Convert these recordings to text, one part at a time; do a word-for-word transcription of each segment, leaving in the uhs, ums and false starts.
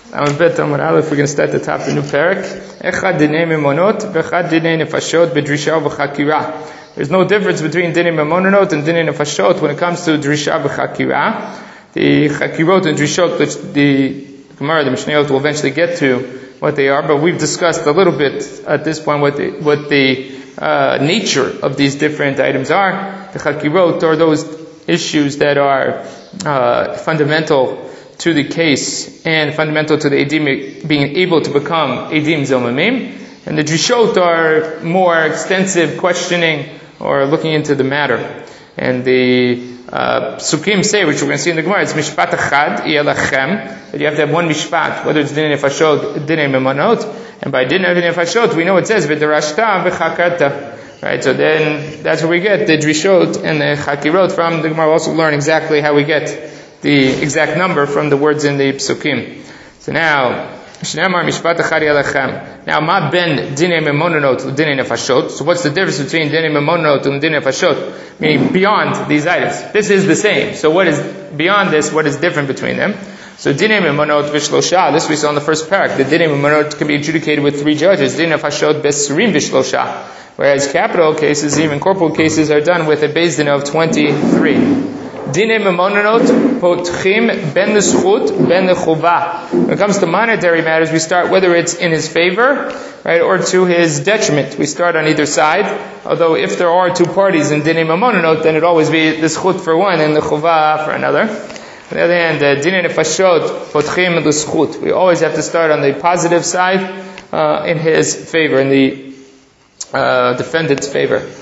I'm bet on what Aleph, we're going to start the top of the new parak. Echad dinei memonot, v'echad dinei nefashot, b'drisha v'chakira. There's no difference between dinei memonot and dinei nefashot when it comes to drisha v'chakira. The chakirot and drishot, which the Gemara, the Mishnayot will eventually get to what they are, but we've discussed a little bit at this point what the, what the uh, nature of these different items are. The chakirot are those issues that are uh, fundamental to the case and fundamental to the edim being able to become edim zomamim, and the drishot are more extensive questioning or looking into the matter. And the uh, Sukkim say, which we're going to see in the Gemara, it's mishpat achad yelachem, that you have to have one mishpat, whether it's dinei nefashot, dinei memonot, and by dinei nefashot we know it says v'derashta v'chakarta, right? So then that's where we get the drishot and the chakirot from. The Gemara will also learn exactly how we get the exact number from the words in the Psukim. So now, Shneimar mishpat achad yelachem. Now, ma ben dinei memonot dinei nefashot. So what's the difference between dinei memonot and dinei nefashot? Meaning beyond these items. This is the same. So what is beyond this? What is different between them? So dinei memonot v'shlosha. This we saw in the first parak. The dinei memonot can be adjudicated with three judges. Dinei nefashot besrim v'shlosha. Whereas capital cases, even corporal cases, are done with a beis din of twenty-three. Dinei memonot potchim ben l'zchut ben l'chova. When it comes to monetary matters, we start whether it's in his favor, right, or to his detriment. We start on either side. Although if there are two parties in dinei memonot, then it always be the zchut for one and the chova for another. On the other hand, uh, dinei nefashot potchim l'zchut. We always have to start on the positive side, uh, in his favor, in the uh, defendant's favor.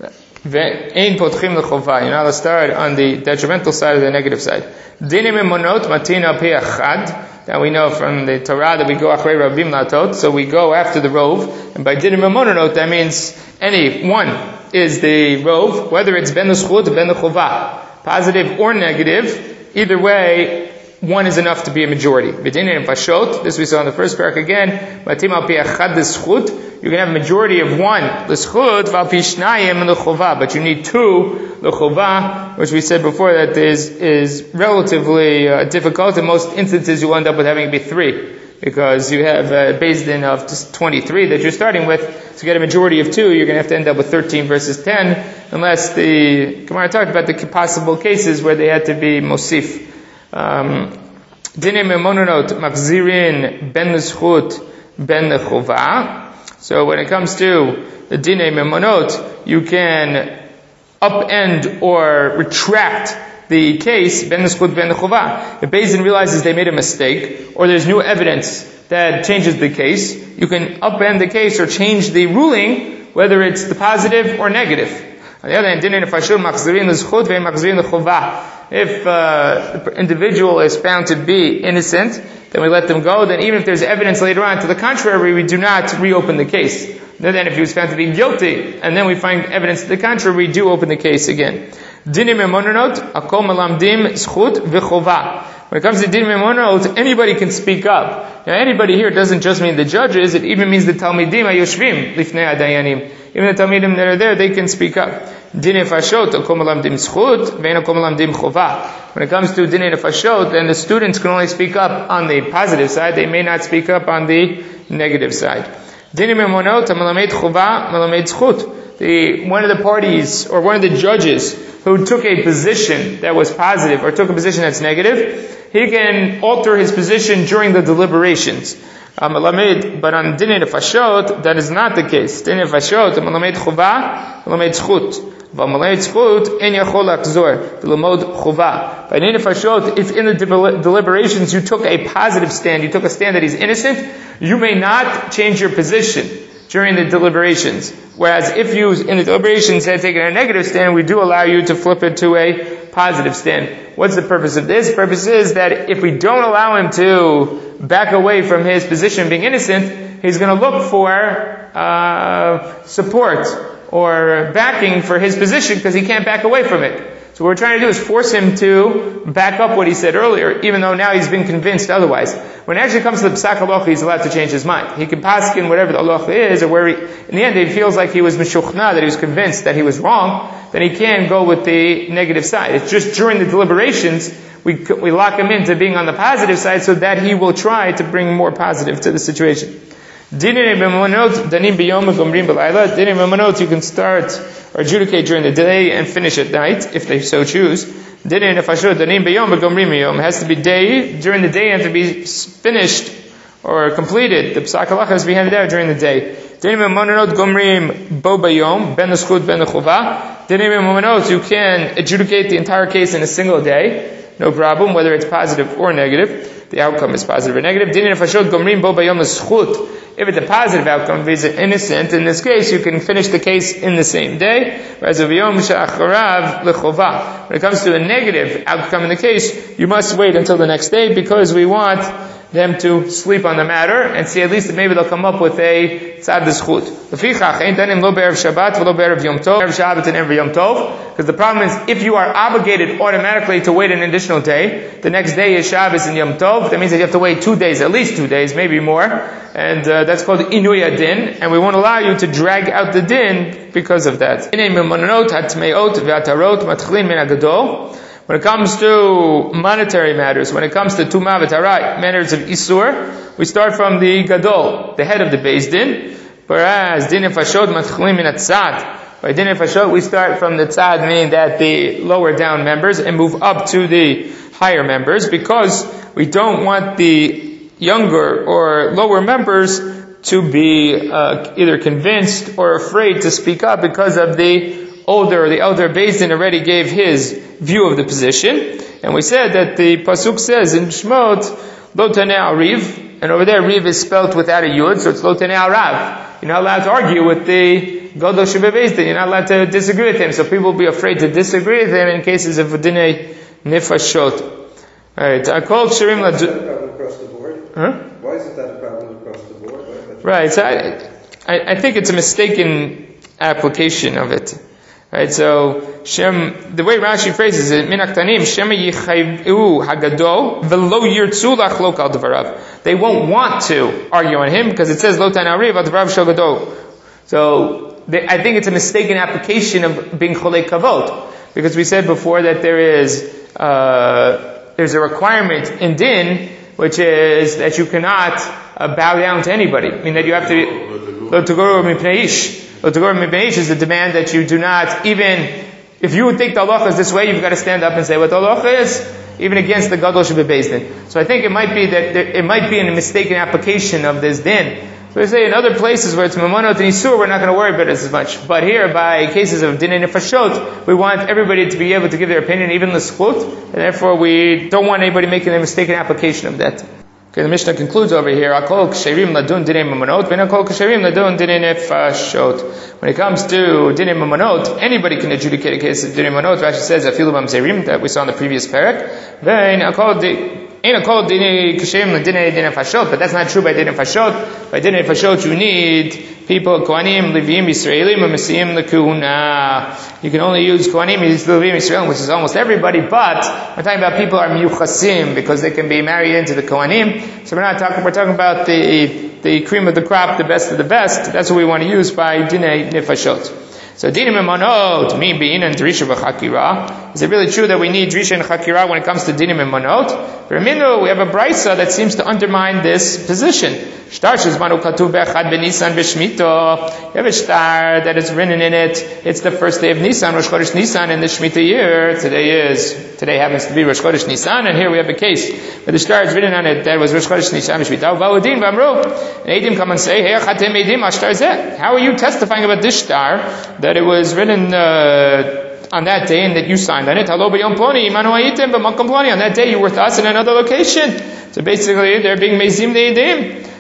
Ein potchim l'chova. You're not allowed to start on the detrimental side or the negative side. Dinei memonot matina pe achad. Now we know from the Torah that we go achrei rabim latot, so we go after the rov. And by dinei memonot, that means any one is the rov, whether it's ben l'zchut or ben l'chova, positive or negative. Either way, one is enough to be a majority. B'dinei nefashot, this we saw in the first parak again. Matim pe achad l'zchut. You can have a majority of one, l'zchut, v'al pi shnayim l'chova, but you need two, l'chova, which we said before that is, is relatively uh, difficult. In most instances you'll end up with having to be three, because you have a beis din of just twenty-three that you're starting with. To get a majority of two, you're going to have to end up with thirteen versus ten, unless the Gemara talked about the possible cases where they had to be mosif. Um, Dinei memonot machzirin ben l'zchut ben l'chova. So when it comes to the dinei memonot, you can upend or retract the case, ben l'zchut ben l'chova. If beis din realizes they made a mistake, or there's new evidence that changes the case, you can upend the case or change the ruling, whether it's the positive or negative. On the other hand, dinei nefashot machzirin l'zchut ve'en machzirin l'chova. If uh, the individual is found to be innocent, then we let them go. Then even if there's evidence later on to the contrary, we do not reopen the case. Then if he was found to be guilty, and then we find evidence to the contrary, we do open the case again. Dinei memonot, akol melamdim zchut v'chova. When it comes to dinei memonot, anybody can speak up. Now anybody here doesn't just mean the judges, it even means the talmidim hayoshvim lifnei hadayanim. Even the talmidim that are there, they can speak up. Dinei nefashot, akol melamdim zchut, ve'en akol melamdim chova. When it comes to dinei nefashot, then the students can only speak up on the positive side, they may not speak up on the negative side. Dinei memonot, melamed chova, melamed zchut. The, one of the parties, or one of the judges, who took a position that was positive, or took a position that's negative, he can alter his position during the deliberations. Um, but on dinei nefashot, that is not the case. Dinei nefashot, melamed chova, melamed zchut. By dinei nefashot, if in the deliberations you took a positive stand, you took a stand that he's innocent, you may not change your position during the deliberations. Whereas if you, in the deliberations, had taken a negative stand, we do allow you to flip it to a positive stand. What's the purpose of this? The purpose is that if we don't allow him to back away from his position being innocent, he's going to look for uh, support or backing for his position because he can't back away from it. So what we're trying to do is force him to back up what he said earlier, even though now he's been convinced otherwise. When it actually comes to the Psak Halacha, he's allowed to change his mind. He can paskin whatever the halacha is, or where he, in the end he feels like he was mishuchna, that he was convinced that he was wrong, then he can go with the negative side. It's just during the deliberations, we, we lock him into being on the positive side so that he will try to bring more positive to the situation. Dinei Mamonot, danim b'yom v'gomrim b'layla. Dinei Mamonot, you can start or adjudicate during the day and finish at night, if they so choose. Dinei Nefashot, danim b'yom v'gomrim b'yom. It has to be day, during the day, and to be finished or completed. The Psak Halacha has to be handed out during the day. Dinei Mamonot gomrim bo b'yom, ben l'schut ben l'chova. Dinei Mamonot, you can adjudicate the entire case in a single day. No problem, whether it's positive or negative. The outcome is positive or negative. Dinei Nefashot gomrim bo b'yom l'schut. If it's a positive outcome, if he's innocent, in this case, you can finish the case in the same day. Whereas when it comes to a negative outcome in the case, you must wait until the next day, because we want them to sleep on the matter and see at least that maybe they'll come up with a tzad d'schut. Because the problem is, if you are obligated automatically to wait an additional day, the next day is Shabbos and Yom Tov, that means that you have to wait two days, at least two days, maybe more, and uh, that's called Inui Adin, and we won't allow you to drag out the din because of that. When it comes to monetary matters, when it comes to Tumah v'Tarai, matters of Isur, we start from the Gadol, the head of the Beis Din, whereas Din Nefashot matchilim min atzad. By Din Nefashot, we start from the tzad, meaning that the lower down members, and move up to the higher members, because we don't want the younger or lower members to be uh, either convinced or afraid to speak up because of the older, the elder Beis Din already gave his view of the position. And we said that the Pasuk says in Shmot, Lo Tanei Riv, and over there Riv is spelled without a Yud, so it's Lo Tanei Rav. You're not allowed to argue with the Gadol Beis Din, you're not allowed to disagree with him, so people will be afraid to disagree with him in cases of Dinei Nefashot. Alright, I called Shirim Ladu. Across the board? Huh? Why isn't that a problem across the board? Right, so I, I, I think it's a mistaken application of it. Right, so Shem, the way Rashi phrases it, Min Aktanim, Shem Yichayvu Hagadol, Velo Yirtzu Lachlok Al Devarav. They won't want to argue on him because it says Lo Tanei Riv Al Devarav Shel Gadol. So they, I think it's a mistaken application of being Cholei Kavod, because we said before that there is uh, there's a requirement in Din, which is that you cannot uh, bow down to anybody. I mean that you have to Lo Tugoro Mipnei Ish. Lo Tugor Mipnei is the demand that you do not, even if you would think the halacha is this way, you've got to stand up and say what the halacha is, even against the Gadol Beis Din. So I think it might be that there, it might be a mistaken application of this din. So we say in other places where it's Mamonot and Isur, we're not going to worry about it as much. But here, by cases of Dinei Nefashot, we want everybody to be able to give their opinion, even the L'schut, and therefore we don't want anybody making a mistaken application of that. Okay, the Mishnah concludes over here. Akol ksherim ladun dinei mamonot, v'nakol ksherim ladun dinei nefashot. When it comes to dinei mamonot, anybody can adjudicate a case of dinei mamonot. Rashi says afilu mamzerim, that we saw in the previous parak. Then akol ain't akol dinei ksherim ladinei dinei nefashot, but that's not true by dinei nefashot. By dinei nefashot, you need people, Kohanim, Levim, Yisraelim, and Messiim Lekuna. You can only use Kohanim, Levim, Yisraelim, which is almost everybody, but we're talking about people are miyuchasim, because they can be married into the Kohanim. So we're not talking, we're talking about the, the cream of the crop, the best of the best. That's what we want to use by Dinei Nefashot. So Dinei Mamonot, mi bein and Drisha v'chakira. Is it really true that we need Drisha and Chakira when it comes to Dinei Mamonot? Remember, we have a brisa that seems to undermine this position. Shtar shezmanu katuv be'echad b'Nisan b'Shmita. You have a shtar that is written in it. It's the first day of Nisan, Rosh Chodesh Nisan, in the Shemitah year. Today is, today happens to be Rosh Chodesh Nisan, and here we have a case where the shtar is written on it that was Rosh Chodesh Nisan b'Shmita. V'audin v'amru. And Eidim come and say, Hey, achatem Eidim ashtar zeh. How are you testifying about this shtar that it was written uh, on that day and that you signed on it? Halo b'yom ploni, imanu hayitem b'makom ploni. On that day you were with us in another location. So basically, they're being meizim le'edim.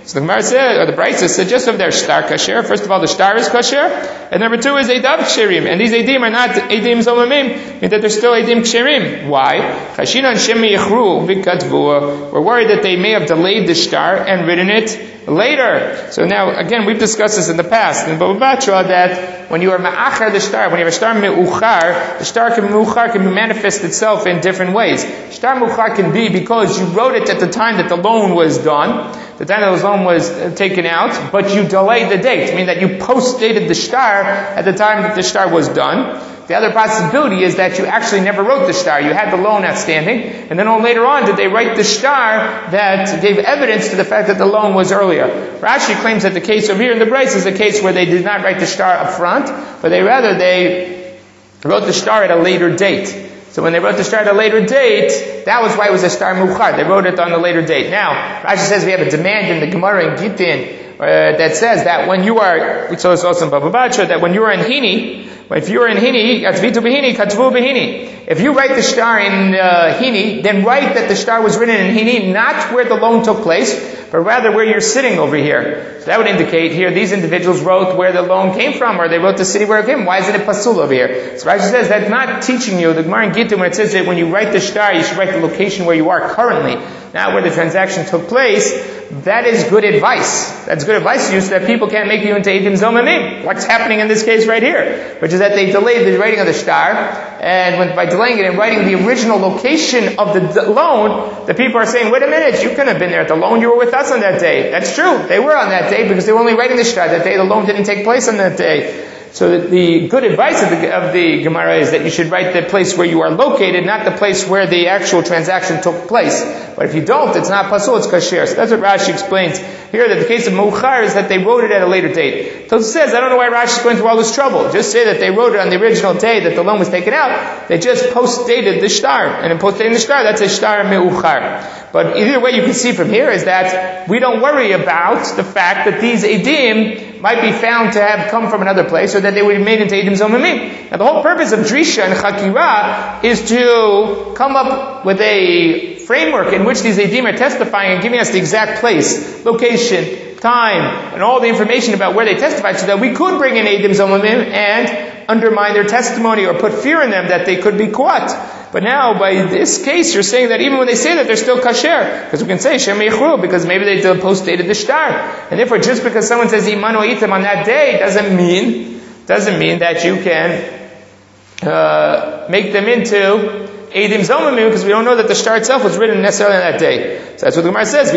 So the Gemara said, or the Brisa said, just of their shtar kasher. First of all, the shtar is kasher, and number two is edav ksherim. And these edim are not edim zomamim, mean that they're still edim ksherim. Why? Chashinan shemi yichru v'katvu. We're worried that they may have delayed the shtar and written it later. So now, again, we've discussed this in the past in Baba Batra, that when you are ma'achar the shtar, when you have a shtar me'uchar, the shtar can me'uchar can manifest itself in different ways. Shtar me'uchar can be because you wrote it at the time that the loan was done, the time that the loan was taken out, but you delayed the date, meaning that you post-dated the shtar at the time that the shtar was done. The other possibility is that you actually never wrote the shtar. You had the loan outstanding, and then later on did they write the shtar that gave evidence to the fact that the loan was earlier. Rashi claims that the case over here in the Braisa is a case where they did not write the shtar up front, but they rather they wrote the shtar at a later date. So when they wrote the shtar at a later date, that was why it was a shtar muchar. They wrote it on the later date. Now, Rashi says we have a demand in the Gemara in Gittin uh, that says that when you are, we saw this also in Baba Batra, that when you are in Hini, if you are in Hini, Katvitu Behini, Katvu Behini. If you write the shtar in uh, Hini, then write that the shtar was written in Hini, not where the loan took place, but rather where you're sitting over here. So that would indicate here these individuals wrote where the loan came from, or they wrote the city where it came. Why isn't it pasul over here? So Rashi says that's not teaching you. The Gemara in Gittin, when it says that when you write the shtar, you should write the location where you are currently, not where the transaction took place. That is good advice. That's good advice to you so that people can't make you into Eidim Zomamim. What's happening in this case right here? Which is that they delayed the writing of the shtar, and when, by delaying it and writing the original location of the d- loan, the people are saying, wait a minute, you couldn't have been there at the loan, you were with us on that day. That's true. They were on that day because they were only writing the shtar that day. The loan didn't take place on that day. So the good advice of the, of the Gemara is that you should write the place where you are located, not the place where the actual transaction took place. But if you don't, it's not pasul, it's kasher. So that's what Rashi explains here, that the case of Mu'char is that they wrote it at a later date. So it says, I don't know why Rashi is going through all this trouble. Just say that they wrote it on the original day that the loan was taken out. They just post-dated the shtar. And in post-dating the shtar, that's a shtar Mu'char. But either way you can see from here is that we don't worry about the fact that these edim might be found to have come from another place, or that they would be made into edim zomamim. Now the whole purpose of drisha and chakira is to come up with a framework in which these edim are testifying and giving us the exact place, location, time, and all the information about where they testified, so that we could bring in edim zomamim and undermine their testimony or put fear in them that they could be caught. But now, by this case, you're saying that even when they say that, they're still kasher. Because we can say, Shem Yechru, because maybe they post-dated the shtar. And therefore, just because someone says, Imanu Itam on that day, doesn't mean, doesn't mean that you can, uh, make them into Eidim Zomamim, because we don't know that the shtar itself was written necessarily on that day. So that's what the Gemara says.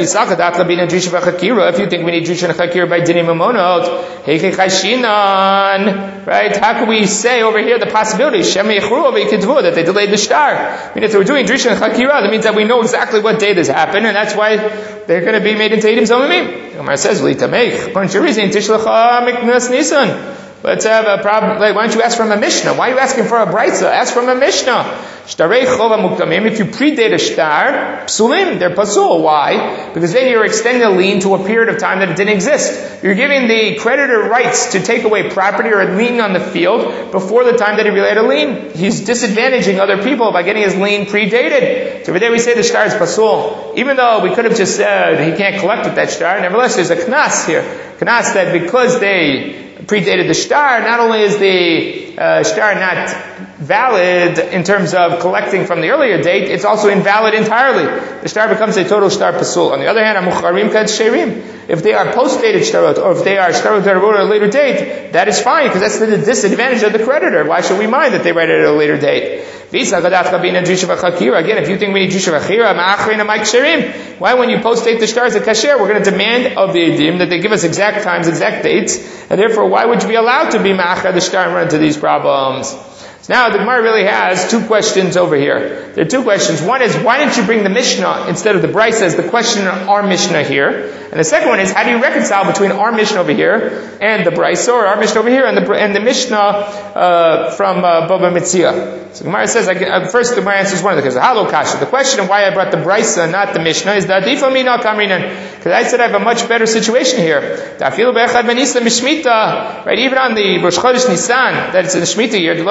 If you think we need Drisha and Chakira by Dinim Mamonot, Heike Chashinan, right? How can we say over here the possibility, Shem Yechru V'Yikidvu, that they delayed the shtar? I mean, if they were doing Drisha and Chakira, that means that we know exactly what day this happened, and that's why they're going to be made into Eidim Zomamim. The Gemara says, L'itameich, according to your reason, Tishlacha Miknas Nisan. Let's have a problem. Like, why don't you ask from a Mishnah? Why are you asking for a Braisa? Ask from a Mishnah. Shtarei chova muktamim. If you predate a shtar, psulim, they're pasul. Why? Because then you're extending a lien to a period of time that it didn't exist. You're giving the creditor rights to take away property or a lien on the field before the time that he really had a lien. He's disadvantaging other people by getting his lien predated. So every day we say the shtar is pasul. Even though we could have just said he can't collect with that shtar, nevertheless there's a knas here. Knas that because they predated the shtar, not only is the uh, shtar not valid in terms of collecting from the earlier date, it's also invalid entirely. The shtar becomes a total shtar pasul. On the other hand, amucharim kad sherim. If they are post-dated shtarot, or if they are shtarot that are wrote at a later date, that is fine, because that's the disadvantage of the creditor. Why should we mind that they write it at a later date? Again, if you think we need Drisha V'Chira, why when you post-date the stars at Kasher, we're going to demand of the Edim that they give us exact times, exact dates, and therefore why would you be allowed to be Ma'achar the Shtar and run into these problems? So now the Gemara really has two questions over here. There are two questions. One is, why didn't you bring the Mishnah instead of the Braisa as the question in our Mishnah here? And the second one is, how do you reconcile between our Mishnah over here and the Braisa, or our Mishnah over here and the, and the Mishnah uh, from uh, Baba Metzia? So the Gemara says, uh, first the Gemara answers one of the questions. Halo Kasha. The question of why I brought the Braisa, not the Mishnah, is that Adifa Mina Kamrinan. Because I said I have a much better situation here. Right, even on the Rosh Chodesh Nisan, that it's in the Shemitah year,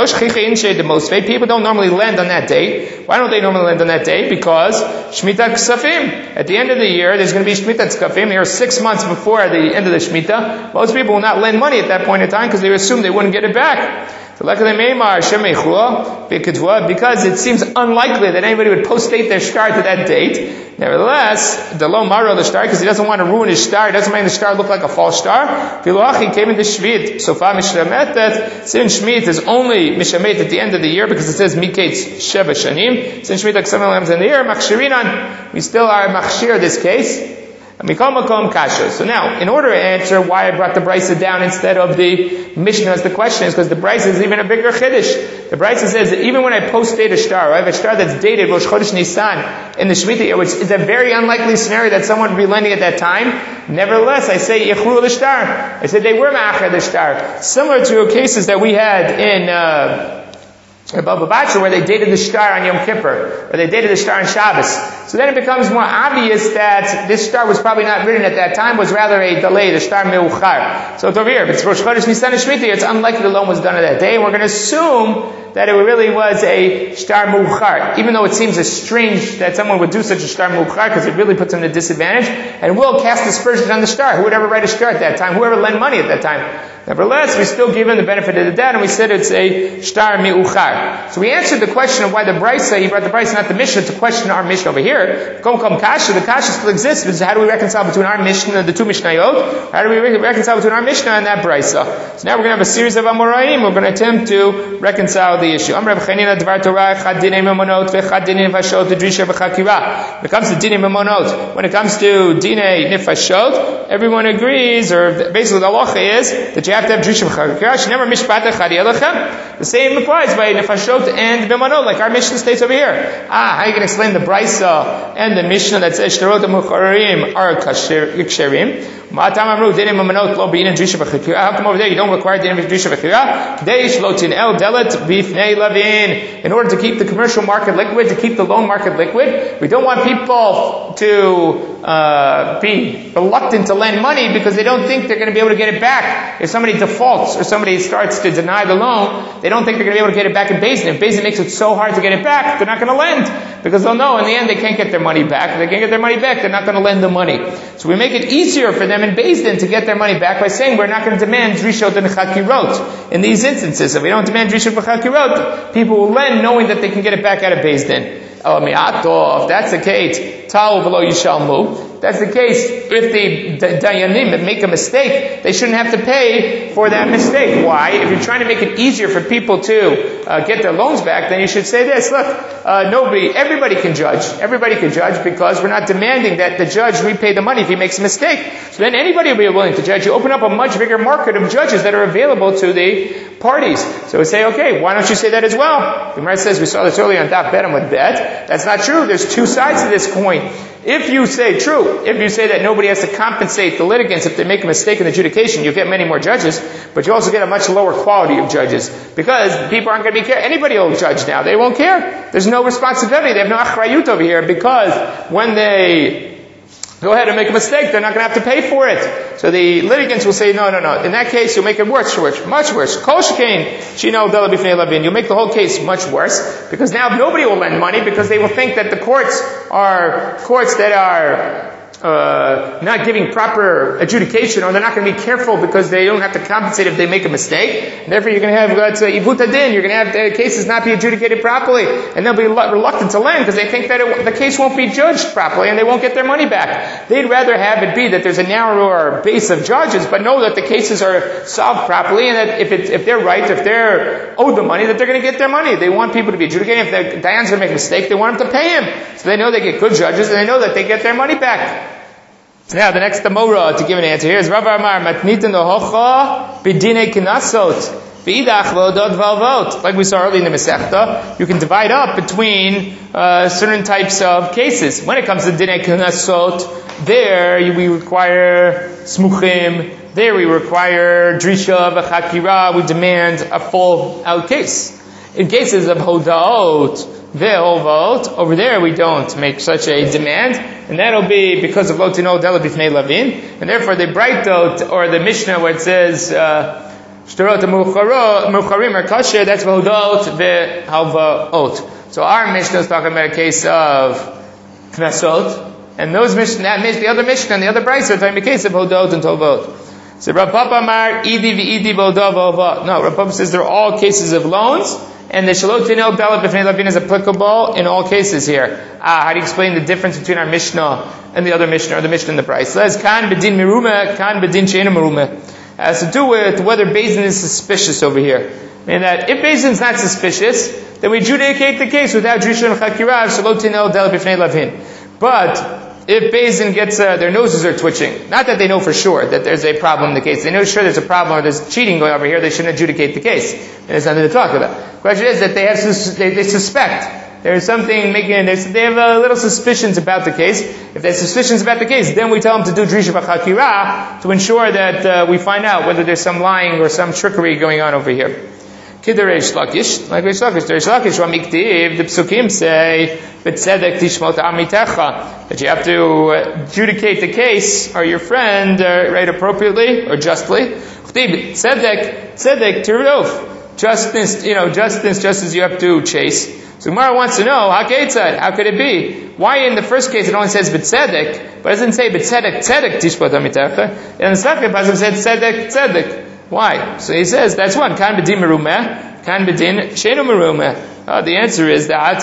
People don't normally lend on that date. Why don't they normally lend on that date? Because Shmita Ksafim. At the end of the year, there's going to be Shmita Ksafim. Here, six months before the end of the Shmita. Most people will not lend money at that point in time because they assume they wouldn't get it back. Because it seems unlikely that anybody would post-date their shtar to that date. Nevertheless, the lo maro the shtar, because he doesn't want to ruin his shtar, he doesn't make the shtar look like a false shtar. Filoachi came into Shvit. So far Mishrametet, since Shmit is only Mishamet at the end of the year, because it says Miketz Sheva Shanim, since Shmit Aksamel Lambs in the year, Machshirinan, we still are Machshir this case. So now, in order to answer why I brought the Brisa down instead of the Mishnah as the question is because the Brisa is even a bigger Chiddush. The Brisa says that even when I post-date a shtar, I have a shtar that's dated Rosh Chodesh Nisan in the Shemitah year, which is a very unlikely scenario that someone would be lending at that time. Nevertheless, I say Yechru the shtar. I said they were Ma'achar the shtar. Similar to cases that we had in, uh, Baba Batra, where they dated the shtar on Yom Kippur, or they dated the shtar on Shabbos. So then it becomes more obvious that this shtar was probably not written at that time, was rather a delay, the shtar meuchar. So it's over here. If it's Rosh Chodesh Nisan and Shemitah, it's unlikely the loan was done on that day, and we're going to assume that it really was a shtar meuchar, even though it seems strange that someone would do such a shtar meuchar, because it really puts them at a disadvantage, and will cast aspersions on the shtar. Who would ever write a shtar at that time? Whoever lend money at that time? Nevertheless, we still give him the benefit of the doubt, and we said it's a shtar mi'uchar. So we answered the question of why the Brisa, he brought the Brisa, not the Mishnah, to question our Mishnah over here. Kom kom kasha, the kasha still exists, because how do we reconcile between our Mishnah, the two Mishnayot? How do we re- reconcile between our Mishnah and that Brisa? So now we're going to have a series of Amoraim, we're going to attempt to reconcile the issue. Amr Rav Chanina Dvar Torah, Chad Dinei Memonot, Vechad Dinei Nefashot, Drisha V'chakira. When it comes to Dinei Memonot, when it comes to Dinei Nefashot, everyone agrees, or basically the halacha is, that you have to have Drisha V'chakira. The same applies by Nefashot and Bemanot, like our Mishnah states over here. Ah, how are you going to explain the Brisa and the Mishnah that says Shtarot HaMucharim are Ksherim? How come over there you don't require Din Drisha V'chakira? In order to keep the commercial market liquid, to keep the loan market liquid, we don't want people to uh, be reluctant to lend money because they don't think they're going to be able to get it back. If somebody defaults or somebody starts to deny the loan, they don't think they're going to be able to get it back in Beis Din. If Beis Din makes it so hard to get it back, they're not going to lend because they'll know in the end they can't get their money back. If they can't get their money back, they're not going to lend the money. So we make it easier for them in Beis Din to get their money back by saying we're not going to demand Drishot and Chakirot. In these instances, if we don't demand Drishot and Chakirot, people will lend knowing that they can get it back out of Beis Din. Oh, mi'ato, if that's the case, ta'u v'lo yishalmu. That's the case. If the dayanim make a mistake, they shouldn't have to pay for that mistake. Why? If you're trying to make it easier for people to uh, get their loans back, then you should say this. Look, uh, nobody, everybody can judge. Everybody can judge because we're not demanding that the judge repay the money if he makes a mistake. So then anybody will be willing to judge. You open up a much bigger market of judges that are available to the parties. So we say, okay, why don't you say that as well? The Gemara says, we saw this earlier on Daf Bet and with Bet. That's not true. There's two sides to this coin. If you say true, if you say that nobody has to compensate the litigants if they make a mistake in adjudication, you get many more judges, but you also get a much lower quality of judges because people aren't going to be care. Anybody will judge now. They won't care. There's no responsibility. They have no achrayut over here because when they go ahead and make a mistake, they're not going to have to pay for it. So the litigants will say, no, no, no. In that case, you'll make it worse, worse much worse. Kol shekain, shino dela b'fnei lavin. You'll make the whole case much worse because now nobody will lend money because they will think that the courts are courts that are uh, not giving proper adjudication, or they're not going to be careful because they don't have to compensate if they make a mistake. And therefore, you're going to have that's ivut adin. You're going to have the cases not be adjudicated properly, and they'll be reluctant to lend because they think that it, the case won't be judged properly, and they won't get their money back. They'd rather have it be that there's a narrower base of judges, but know that the cases are solved properly, and that if it, if they're right, if they're owed the money, that they're going to get their money. They want people to be adjudicated. If the Dayan's going to make a mistake, they want them to pay him, so they know they get good judges, and they know that they get their money back. Now, the next Amora to give an answer here is Rav Amar Matnitin Hocha B'dinei Knasot B'idach V'odot V'alvot. Like we saw earlier in the Masechta, you can divide up between uh, certain types of cases. When it comes to Dinei Knasot, there we require Smuchim. There we require Drisha V'chakira. We demand a full out case. In cases of Hodaot Ve'olvot, over there we don't make such a demand, and that'll be because of Lotino Dela Bifnei Lavin, and therefore the Brightot or the Mishnah where it says uh, Shtarot Mucharim are kosher, that's V'hodot V'halvaot. So our Mishnah is talking about a case of Knasot, and those Mishnah, that Mishnah, the other Mishnah and the other Brisa are talking about a case of Hodot and Tovot. So Rav Papa Amar, Idi V'idi V'hodot V'halvaot. No, Rav Papa says they're all cases of loans, and the Shalot Tinel Dalet B'fnei Lavin is applicable in all cases here. Ah, how do you explain the difference between our Mishnah and the other Mishnah, or the Mishnah and the Brisa? Says, Kan B'din Merumeh, Kan B'din She'ena Merumeh. Has to do with whether Bezdin is suspicious over here. Meaning that if Bezdin is not suspicious, then we adjudicate the case without Drisha and Chakira, Shalot Tinel Dalet B'fnei Lavin. But if Bezdin gets, uh, their noses are twitching, not that they know for sure that there's a problem in the case, they know sure there's a problem or there's cheating going over here, they shouldn't adjudicate the case. And there's nothing to talk about. The question is that they have, they, they suspect there's something making, they have uh, little suspicions about the case. If they have suspicions about the case, then we tell them to do Drisha v'Chakira to ensure that uh, we find out whether there's some lying or some trickery going on over here. Kidder Reish Lakish, like Reish Lakish, Reish Lakish, Ramiktiv, the Psukim say, B'tzedek tishmot amitecha, that you have to adjudicate the case, or your friend, uh, right, appropriately, or justly. Tzedek, Tzedek, Tirdof, justice, you know, justice, just as you have to chase. So Gemara wants to know, how how could it be? Why in the first case it only says B'tzedek, but it doesn't say B'tzedek, Tzedek tishmot amitecha, and in the second passage it said Tzedek, Tzedek. Why? So he says, that's one. Kan b'din merumeh, kan b'din she'eno merumeh. Uh, the answer is that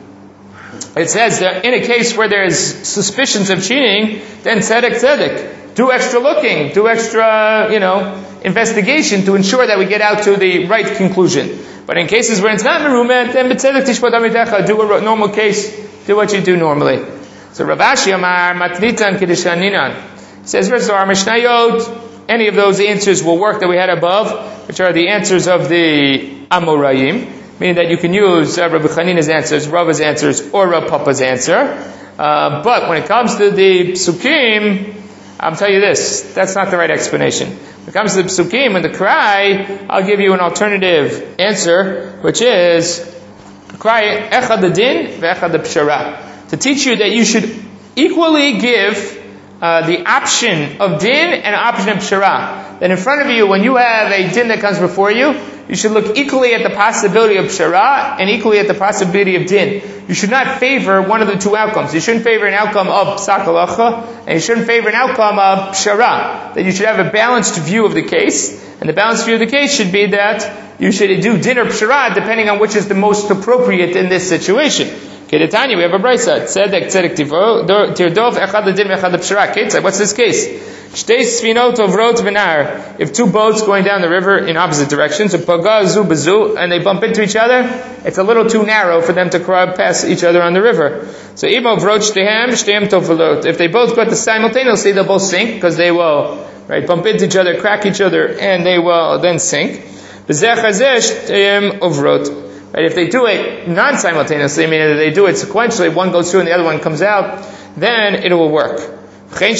it says that in a case where there is suspicions of cheating, then tzedek tzedek. Do extra looking, do extra, you know, investigation to ensure that we get out to the right conclusion. But in cases where it's not merumeh, then b'tzedek tishmot amitecha, do a normal case, do what you do normally. So Rav Ashi Amar matnitan kedeshaninan. He says, first of all, our Mishnayot, any of those answers will work that we had above, which are the answers of the Amoraim, meaning that you can use uh, Rabbi Chanina's answers, Rava's answers, or Rav Papa's answer. Uh, but when it comes to the Psukim, I'll tell you this, that's not the right explanation. When it comes to the Psukim and the Cry, I'll give you an alternative answer, which is Cry Echad Adin ve'Echad Pshara. To teach you that you should equally give Uh, the option of din and option of pshara. That in front of you, when you have a din that comes before you, you should look equally at the possibility of pshara and equally at the possibility of din. You should not favor one of the two outcomes. You shouldn't favor an outcome of psak halacha, and you shouldn't favor an outcome of pshara. That you should have a balanced view of the case, and the balanced view of the case should be that you should do din or pshara depending on which is the most appropriate in this situation. Kedetani, we have a brisa. Tzedek, tzedek tirdov, echad adin, echad pshara. Ketzai, what's this case? Shtei sfinot ovrot v'nar. If two boats going down the river in opposite directions, pagazu bazu, and they bump into each other, it's a little too narrow for them to pass each other on the river. So imo vrot shtehem, shtehem tovelot. If they both go to simultaneously, they'll both sink because they will, right, bump into each other, crack each other, and they will then sink. B'zeh chazeh shtehem ovrot. Right, if they do it non-simultaneously, meaning that they do it sequentially, one goes through and the other one comes out, then it will work. Two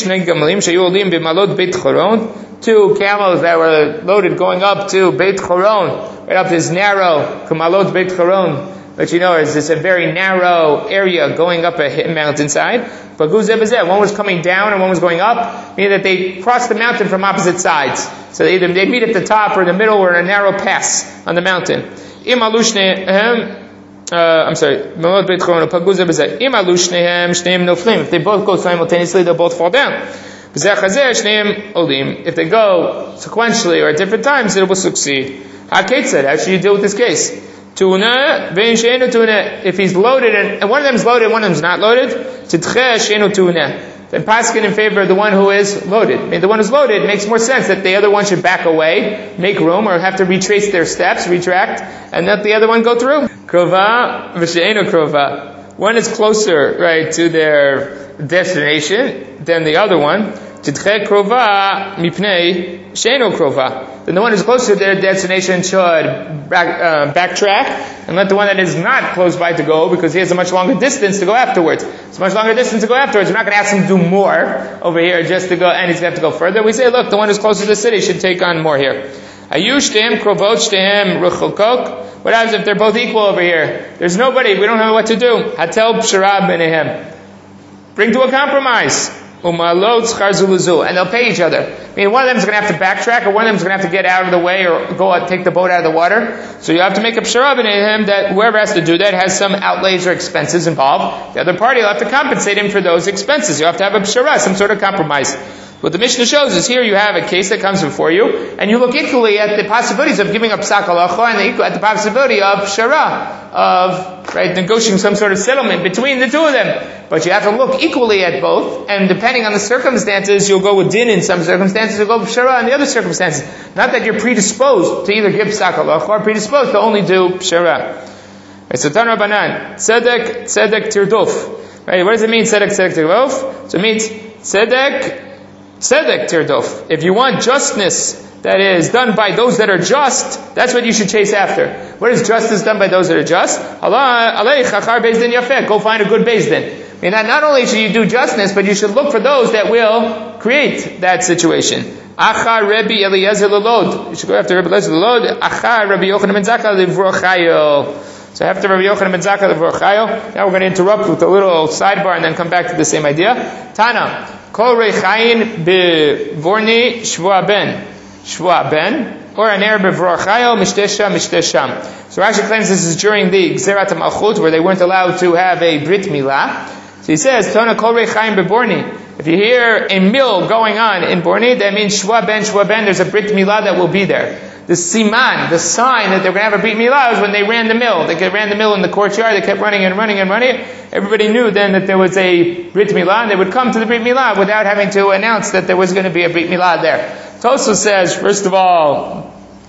camels that were loaded going up to Beit Choron, right up this narrow, Kamalot Beit Choron, which you know is this a very narrow area going up a mountainside. But one was coming down and one was going up, meaning that they crossed the mountain from opposite sides. So they either they meet at the top or in the middle or in a narrow pass on the mountain. Im alushnehem, uh, I'm sorry, if they both go simultaneously, they'll both fall down. If they go sequentially or at different times, it will succeed. How should you deal with this case? If he's loaded and, and one of them is loaded and one of them is not loaded, then paskin in favor of the one who is loaded. I mean, the one who's loaded makes more sense that the other one should back away, make room, or have to retrace their steps, retract, and let the other one go through. Krova v'she'eno krova. One is closer, right, to their destination than the other one. Tidche krova mipnei she'eno krova. Then the one who's closer to their destination should back, uh, backtrack and let the one that is not close by to go because he has a much longer distance to go afterwards. It's a much longer distance to go afterwards. We're not going to ask him to do more over here just to go, and he's going to have to go further. We say, look, the one who's closer to the city should take on more here. Ayush tehem krovot tehem ruchokok. What happens if they're both equal over here? There's nobody. We don't know what to do. Hatel pshara b'nehem. Bring to a compromise. Umalot schar zu lezu. And they'll pay each other. I mean, one of them is going to have to backtrack, or one of them is going to have to get out of the way, or go out, take the boat out of the water. So you have to make a pshara b'nei him that whoever has to do that has some outlays or expenses involved. The other party will have to compensate him for those expenses. You have to have a pshara, some sort of compromise. What the Mishnah shows is here you have a case that comes before you, and you look equally at the possibilities of giving up psak halacha and the, at the possibility of pshara, of right negotiating some sort of settlement between the two of them. But you have to look equally at both, and depending on the circumstances, you'll go with din in some circumstances, you'll go with pshara in the other circumstances. Not that you're predisposed to either give psak halacha or predisposed to only do pshara. Right, so Tan Rabbanan, tzedek, tzedek tirdof. Right, what does it mean, tzedek, tzedek tirdof? So it means tzedek, tzedek tirdof. If you want justness that is done by those that are just, that's what you should chase after. What is justice done by those that are just? Go find a good beis din. I mean, not, not only should you do justness, but you should look for those that will create that situation. Achar Rabbi Eliezer Lelod. You should go after Rabbi Eliezer Lelod. Achar Rabbi Yochanan ben Zakkai Livrochayo. So after Rabbi Yochanan ben Zakkai Livrochayo, now we're going to interrupt with a little sidebar and then come back to the same idea. Tana. Kol Rechayin Bevorni Shvua Ben. Shvua Ben. Or Aner Bevrochayo Mishtesham Mishtesham. So Rashi claims this is during the Gzerat HaMalchut, where they weren't allowed to have a Brit Milah. So he says, Tana Kol Rechayin Bevorni. If you hear a mill going on in Borni, that means Shvua Ben, Shvua Ben, there's a Brit Milah that will be there. The siman, the sign that they're going to have a Brit Milah is when they ran the mill. They ran the mill in the courtyard, they kept running and running and running. Everybody knew then that there was a Brit Milah, and they would come to the Brit Milah without having to announce that there was going to be a Brit Milah there. Tosfos says, first of all,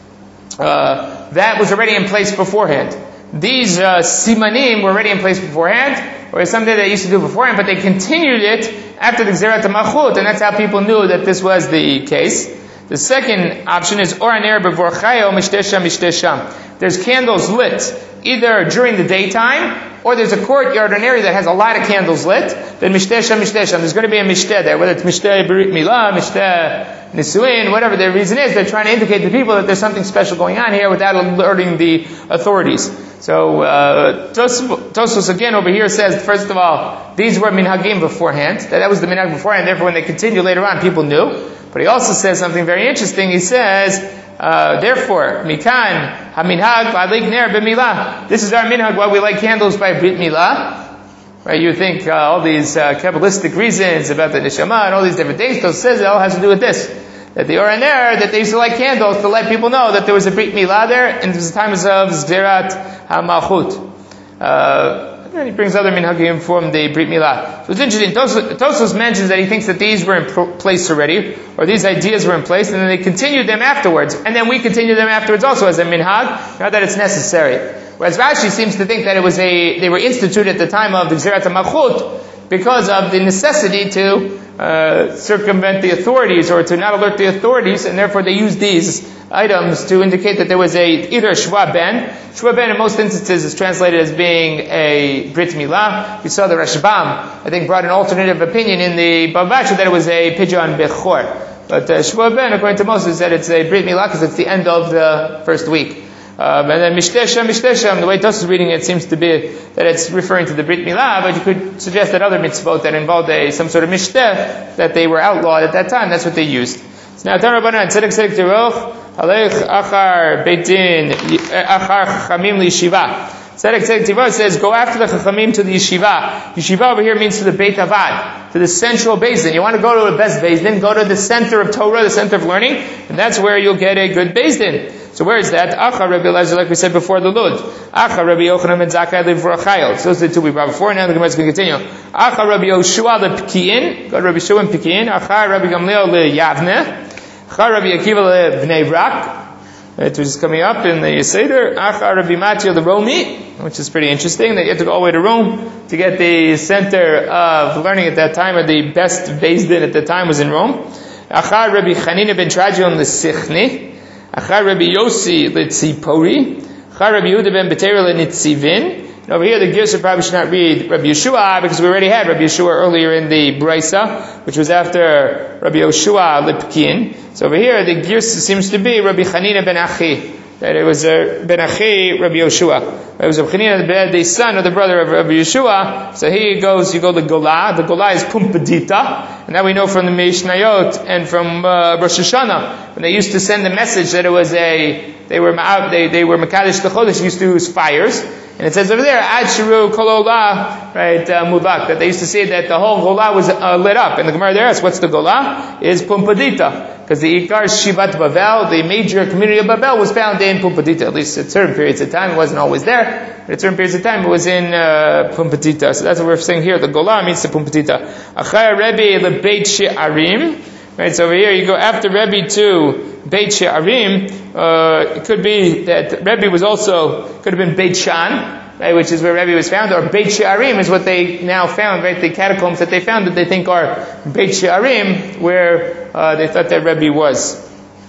uh, that was already in place beforehand. These uh, simanim were already in place beforehand, or something they used to do beforehand, but they continued it after the Gzerat HaMalchut, and that's how people knew that this was the case. The second option is Or Aner B'Vorchayo Mishtesham Mishtesham. There's candles lit either during the daytime, or there's a courtyard or an area that has a lot of candles lit. Then Mishtesham Mishtesham. There's going to be a Mishteh there, whether it's Mishteh Berit Milah, Mishteh Nisuin, whatever the reason is. They're trying to indicate to people that there's something special going on here without alerting the authorities. So uh, Tosfos again over here says, first of all, these were minhagim beforehand. That, that was the minhag beforehand. Therefore, when they continue later on, people knew. But he also says something very interesting. He says, uh, therefore, mikan haminhag ba'alik ner b'milah. This is our minhag why we light candles by brit milah. Right? You think uh, all these uh, Kabbalistic reasons about the neshama and all these different days. Tosfos says it all has to do with this. That the Or Aner, that they used to light candles to let people know that there was a brit milah there, and it was the times of Gzerat HaMalchut. Uh, and he brings other minhagim from the Brit Milah. So it's interesting. Tosfos mentions that he thinks that these were in pro- place already, or these ideas were in place, and then they continued them afterwards. And then we continue them afterwards also as a minhag, not that it's necessary. Whereas Rashi seems to think that it was a, they were instituted at the time of the Gzerat HaMalchut because of the necessity to uh, circumvent the authorities or to not alert the authorities, and therefore they used these items to indicate that there was a either a Shvua Ben. Shvua Ben in most instances is translated as being a Brit Milah. We saw the Rashbam, I think, brought an alternative opinion in the Bava Basra that it was a Pidyon Bechor. But uh, Shvua Ben, according to Moses, said it's a Brit Milah because it's the end of the first week. Um, and then Mishtesham, Mishtesham, the way Tosfos is reading it seems to be that it's referring to the Brit Milah, but you could suggest that other mitzvot that involved a, some sort of Mishteh, that they were outlawed at that time, that's what they used. So now, Tan Rabbanan, Tzedek Tzedek Tiroch, Alech Achar Beitin, Achar Chachamim L'Yeshiva. Tzedek Tzedek Tiroch says, go after the Chachamim to the Yeshiva. Yeshiva over here means to the Beit Avad, to the central Beis Din. You want to go to the best Beis Din, go to the center of Torah, the center of learning, and that's where you'll get a good Beis Din. So where is that? Achar Rabbi Eliezer, like we said before, the Lud. Achar Rabbi Yochanan ben Zakkai Livrochayo. So those are the two we brought before, now the Gemara is going to continue. Achar Rabbi Yoshua lePki'in, go to Rabbi Yeshua in Pekin. Achar Rabbi Gamliel leYavne. Achar Rabbi Akiva leBnei Brak. It was coming up in the Seder. Achar Rabbi Matya leRomi, which is pretty interesting. They had to go all the way to Rome to get the center of learning at that time, or the best Beis Din at the time was in Rome. Achar Rabbi Chanina ben Trajan leSichni. Achar Rabbi Yossi leTzipori. Achar Rabbi Yehuda ben Betera leNitzivin. And over here the Girsa probably should not read Rabbi Yeshua because we already had Rabbi Yeshua earlier in the Brisa, which was after Rabbi Yoshua lePkin. So over here the Girsa seems to be Rabbi Chanina ben Achi. that it was uh, Ben Achi Rabbi Yeshua. It was Rabbi Chanina, the son of the brother of Rabbi Yeshua. So here he goes, you go to Golah. The Golah is Pumpadita. And now we know from the Mishnayot and from uh, Rosh Hashanah, when they used to send a message that it was a, they were they, they were Makadesh the Chodesh, used to use fires. And it says over there, Ad Shiru Kol Olah, right, uh, Mudlak, that they used to say that the whole Golah was uh, lit up. And the Gemara there asks, what's the Golah? Is Pumpadita. Because the Ikar Shivat Bavel, the major community of Babel, was found in Pumpadita. At least at certain periods of time, it wasn't always there. But at certain periods of time, it was in uh, Pumpadita. So that's what we're saying here. The Golah means the Pumpadita. Achar Rebbe le Beit She'arim. Right, so over here you go after Rebbe to Beit She'arim. Uh, it could be that Rebbe was also, could have been Beit Shan, right, which is where Rebbe was found, or Beit She'arim is what they now found, right, the catacombs that they found that they think are Beit She'arim, where uh, they thought that Rebbe was.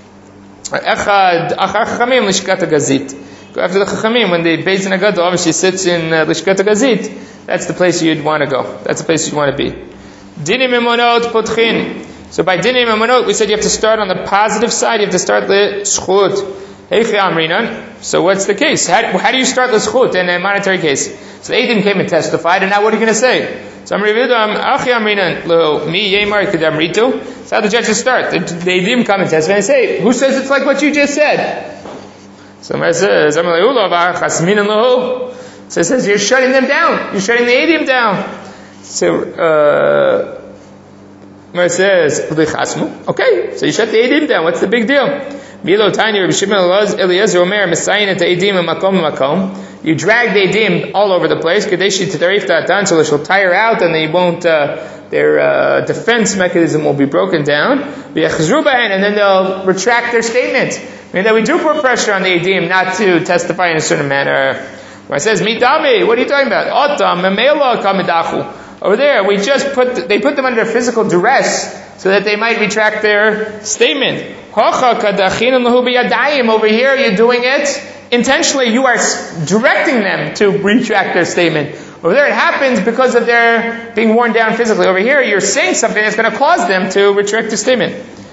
Echad, Achar Chachamim, Lishkat HaGazit. Go after the Chachamim, when the Beis Din HaGadol obviously sits in uh, Lishkat HaGazit, that's the place you'd want to go. That's the place you'd want to be. Dinim Emonot Potchin. So by Dinim Emonot, we said you have to start on the positive side, you have to start the Schut. Heichi Amrinan. So what's the case? How, how do you start the Schut in a monetary case? So the Eidim came and testified, and now what are you going to say? So I'm Revidam, Achi Amrinan, Lo, Mi Yemar Kedamritu. So how the judges start? The, the Eidim come and testify and say, who says it's like what you just said? So Mar says, I'm like, Ulav, Chasminan Lo. So it says, you're shutting them down. You're shutting the Eidim down. So, uh, Mar says, okay, so you shut the Eidim down. What's the big deal? Milo Tanya Rabbi Shimon Eliezer Omer Messiah to Eidim and Makom Makom. You drag the Eidim all over the place. Kadeshi Tatarif Tatan, so she'll tire out and they won't. Uh, their uh, defense mechanism will be broken down. And then they'll retract their statement. I mean that we do put pressure on the Eidim not to testify in a certain manner. Where it says Midami, what are you talking about? Otam Memela Kamidachu. Over there, we just put, they put them under physical duress so that they might retract their statement. Over here, you're doing it intentionally. You are directing them to retract their statement. Over there, it happens because of their being worn down physically. Over here, you're saying something that's going to cause them to retract the statement.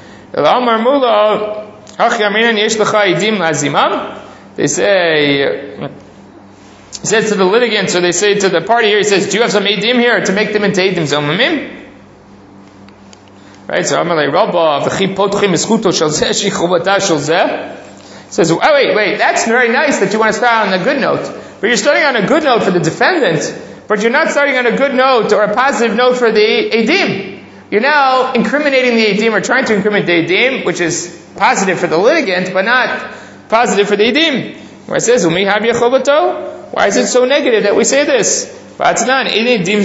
They say, he says to the litigant, so they say to the party here, he says, do you have some Eidim here to make them into Eidim Zomamim? Right, so Amalei Rabba, V'chi potchim eschuto shel zeh, shichovata shel zeh. Says, oh wait, wait, that's very nice that you want to start on a good note. But you're starting on a good note for the defendant, but you're not starting on a good note or a positive note for the Eidim. You're now incriminating the Eidim or trying to incriminate the Eidim, which is positive for the litigant, but not positive for the Eidim. Where it says, Umi hab yechovato? Why is it so negative that we say this? Eidim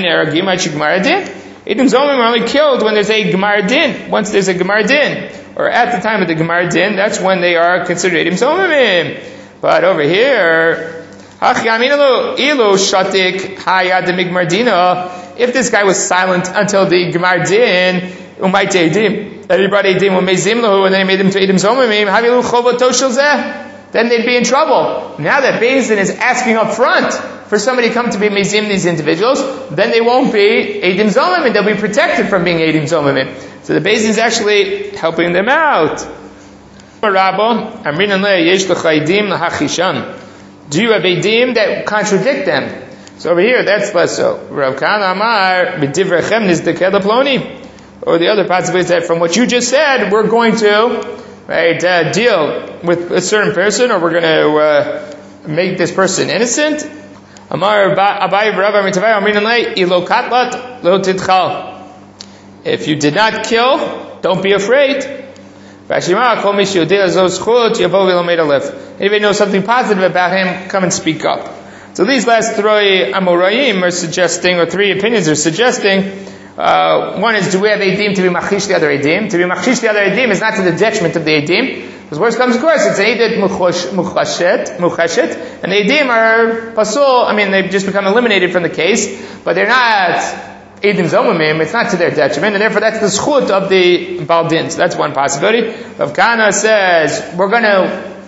Zomim are only killed when there's a Gemar Din. Once there's a Gemar Din, or at the time of the Gemar Din, that's when they are considered Eidim Zomim. But over here, if this guy was silent until the Gemar Din, Umayte Eidim, that he brought Eidim Umezim Lahu, and then he made him to Eidim Zomim, Havilu Chovato Shel then they'd be in trouble. Now that Beis Din is asking up front for somebody to come to be Mezim these individuals, then they won't be Eidim Zomim, and they'll be protected from being Eidim Zomim. So the Beis Din is actually helping them out. Do you have Eidim that contradict them? So over here, that's less so. Rav Kana Amar b'divrechem nizdekeh leploni. Or the other possibility is that from what you just said, we're going to right uh, deal with a certain person, or we're going to uh, make this person innocent. Amar Abaye v'Rav Mitavai Amrin Lei ilo katlat lo titchal. If you did not kill, don't be afraid. V'ashima kol mi sheyodeh zo zchut yavo v'lo meid alef. Anybody knows something positive about him, come and speak up. So these last three Amoraim are suggesting, or three opinions are suggesting. Uh, one is, do we have Eidim to be machish the other Eidim? To be machish the other Eidim is not to the detriment of the Eidim. Because worse comes to worse, it's Eidim muchashet, muchashet, and the Eidim are pasul, I mean, they've just become eliminated from the case, but they're not Eidim Zomamim, it's not to their detriment, and therefore that's the schut of the Baldin. So that's one possibility. Rav Kana says, we're going to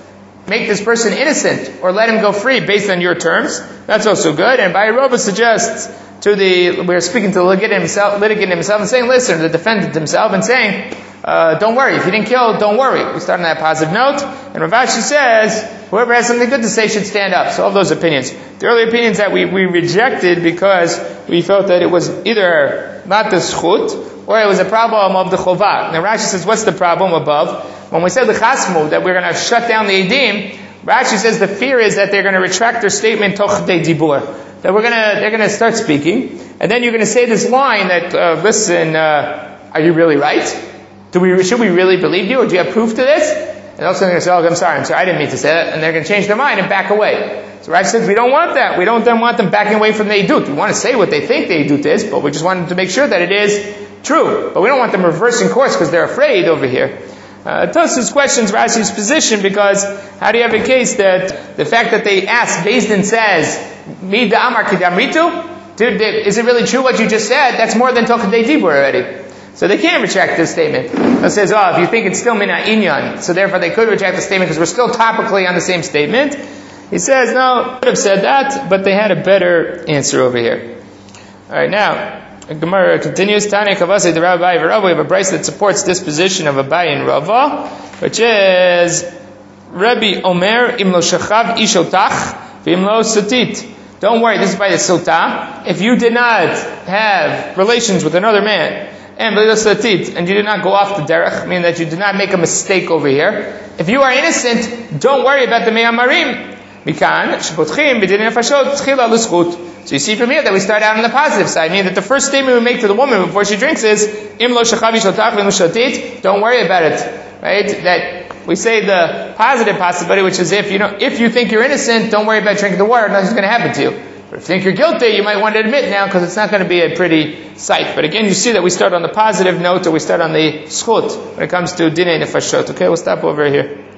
make this person innocent or let him go free based on your terms, that's also good. And Abaye Rava suggests to the, we're speaking to the litigant himself, litigant himself and saying, listen, the defendant himself, and saying, uh, don't worry, if you didn't kill, don't worry. We start on that positive note. And Rav Ashi says, whoever has something good to say should stand up. So all those opinions. The early opinions that we, we rejected because we felt that it was either not the schut, or it was a problem of the chovah. Now Rashi says, what's the problem above? When we said the chasmu, that we're going to shut down the edim, Rashi says the fear is that they're going to retract their statement toch de dibur. That we're going to, they're going to start speaking, and then you're going to say this line that, uh, listen, uh, are you really right? Do we, should we really believe you, or do you have proof to this? And also they're going to say, oh, I'm sorry, I'm sorry, I didn't mean to say that, and they're going to change their mind and back away. So Rashi says we don't want that. We don't then want them backing away from the edut. We want to say what they think the edut is, but we just want them to make sure that it is true. But we don't want them reversing course because they're afraid over here. Uh, Tosfos questions Rashi's position because how do you have a case that the fact that they ask, Beis Din says, Mi da'amar ki damritu? Is it really true what you just said? That's more than Toch de Dibur already. So they can't retract this statement. It says, oh, if you think it's still mina inyan, so therefore they could retract the statement because we're still topically on the same statement. He says, no, could have said that, but they had a better answer over here. Alright, now, Gemara continues, Tanya Kavase, the Rabbi of Rava, we have a brayso that supports this position of Abaye and Rava, which is, Rabbi Omer, Im lo shachav ishotach, v'im lo satit. Don't worry, this is by the sotah. If you did not have relations with another man, and and you did not go off the derech, meaning that you did not make a mistake over here, if you are innocent, don't worry about the me'amarim. Mikan, shepotchim, b'dinei nefashot, tchila l'schut. So you see from here that we start out on the positive side, meaning that the first statement we make to the woman before she drinks is, Im lo shachavi shotach v'im lo shatit, don't worry about it. Right? That we say the positive possibility, which is if you know, if you think you're innocent, don't worry about drinking the water, nothing's going to happen to you. But if you think you're guilty, you might want to admit now, because it's not going to be a pretty sight. But again, you see that we start on the positive note, or we start on the schut, when it comes to dinei nefashot. Okay, we'll stop over here.